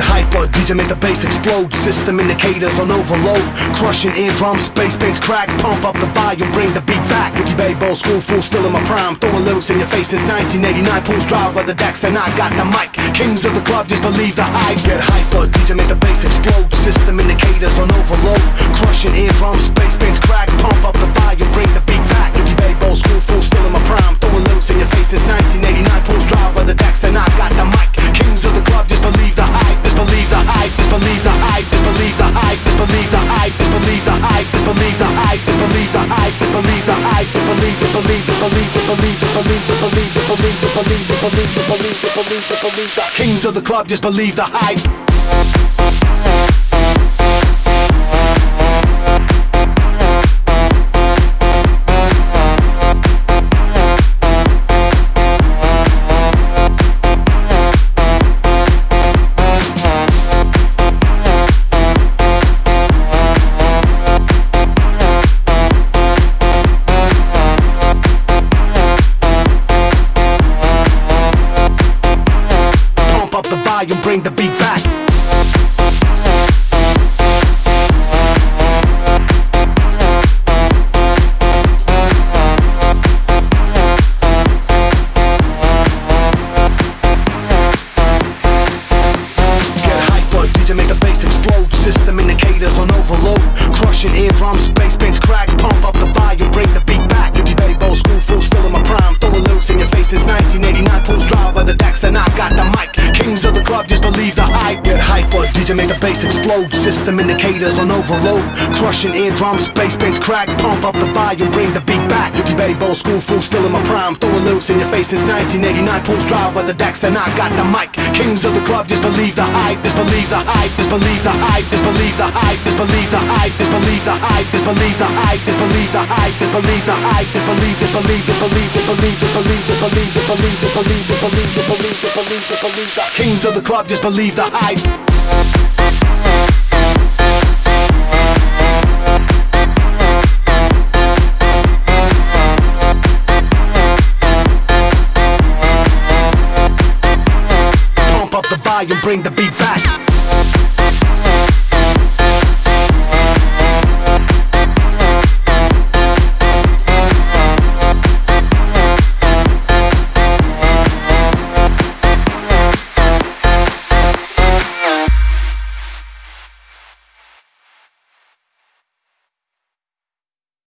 hyper, DJ makes the bass explode. System indicators on overload, crushing eardrums, bass bands crack. Pump up the volume, bring the beat back. Yuki Babe, old school fool, still in my prime. Throwing lyrics in your face since 1989. Pools drive by the decks and I got the mic. Kings of the club, just believe the hype. Get hyper, DJ makes the bass explode. System indicators on overload, crushing eardrums, bass bands crack. Pump up the volume, bring the beat back. Yuki Babe, old school fool, still in my prime. Throwing lyrics in your face since 1989. Pools drive by the decks and I got the mic. Kings of the club, just believe the hype. Just believe the hype. Just believe the hype. Just believe the hype. Just believe the hype. Just believe the hype. Just believe the hype. Just believe the hype. Just believe the hype. Just believe. Just believe. Just believe. Just believe. Just believe. Just believe. Just believe. Just believe. Just believe. Just believe. Just believe. Just believe the Kings of the club, just believe the hype. And bring the beat back. Get hyper, DJ makes the bass explode. System indicators on overload, crushing eardrums, bass bands crack. Pump up the volume, bring the beat back. Yuki Babe, old school fool, still in my prime. Throwing lyrics in your face since 1989. Pools drive by the decks and I got the mic. Kings of the club, just believe the hype. Get hyper, DJ makes the bass explode. System indicators on overload, crushing eardrums, bass bands crack. Pump up the volume, bring the beat back. Yuki Babe, old school fool, still in my prime. Throwing lyrics in your face since 1989. Pools drive by the decks and I got the mic. Kings of the club, just believe the hype. Just believe the hype. Just believe the hype. Just believe the hype. Just believe the hype. Just believe the hype. Just believe the hype. Just believe the hype. Just believe the hype. Just believe. Just believe. Just believe. Just believe. Just believe. Just believe. Just believe. Just believe. Just believe. Just believe. Just believe. Just believe the Kings of the club, just believe the hype. Pump up the volume, bring the beat back.